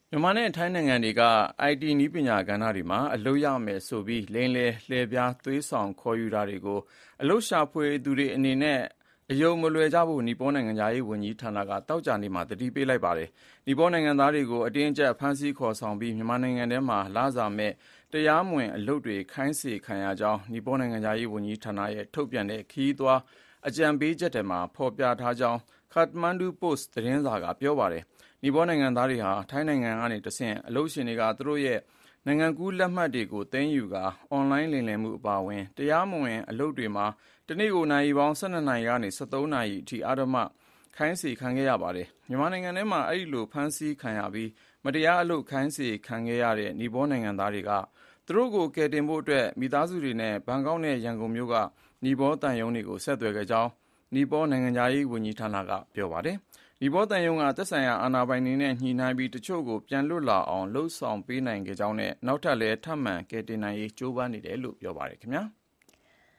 မြန်မာနဲ့ထိုင်းနိုင်ငံတွေက IT နည်းပညာကဏ္ဍတွေမှာအလုပ်ရမယ်ဆိုပြီးလိမ်လည်လှည့်ဖျားသွေးဆောင်ခေါ်ယူတာတွေကိုအလုပ်ရှာဖွေသူတွေအနေနဲ့အယုံမလွယ်ကြဖို့နီပေါနိုင်ငံခြားရေးဝန်ကြီးဌာနကသောကြာနေ့မှာသတိပေးလိုက်ပါတယ်။နီပေါနိုင်ငံသားတွေကိုအတင်းအကျပ်ဖမ်းဆီးခေါ်ဆောင်ပြီးမြန်မာနိုင်ငံထဲမှာလစာမဲ့တရားမဝင်အလုပ်တွေခိုင်းစေခံရကြောင်းနီပေါနိုင်ငံခြားရေးဝန်ကြီးဌာနရဲ့ထုတ်ပြန်တဲ့ခရီးသွားအကြံပေးချက်ထဲမှာဖော်ပြထားကြောင်း Kathmandu Post သတင်းစာကပြောပါတယ်။နီပေါနိုင်ငံသားတွေဟာထိုင်းနိုင်ငံကနေတဆင့်အလုပ်ရှင်တွေကသူတို့ရဲ့နိုင်ငံကူးလက်မှတ်တွေကိုသိမ်းယူကာအွန်လိုင်းလိမ်လည်မှုအပါအဝင်တရားမဝင်အလုပ်တွေမှာတနေ့ကိုနာရီပေါင်း12နာရီကနေ13နာရီအထိအဓမ္မခိုင်းစေခံခဲ့ရပါတယ်။မြန်မာနိုင်ငံထဲမှာအဲဒီလိုဖမ်းဆီးခံရပြီးမတရားအလုပ်ခိုင်းစေခံခဲ့ရတဲ့နီပေါနိုင်ငံသားတွေကသူတို့ကိုကယ်တင်ဖို့အတွက်မိသားစုတွေနဲ့ဘန်ကောက်နဲ့ရန်ကုန်မြို့ကနီပေါသံရုံးတွေကိုဆက်သွယ်ခဲ့ကြောင်းနီပေါနိုင်ငံခြားရေးဝန်ကြီးဌာနကပြောပါတယ်။နီပေါသံရုံးကသက်ဆိုင်ရာအာဏာပိုင်တွေနဲ့ညှိနှိုင်းပြီးတချို့ကိုပြန်လွတ်လာအောင်လုပ်ဆောင်ပေးနိုင်ခဲ့ကြောင်းနဲ့နောက်ထပ်လည်းထပ်မံကယ်တင်နိုင်ရေးကြိုးပမ်းနေတယ်လို့ပြောပါတယ်ခင်ဗျာ။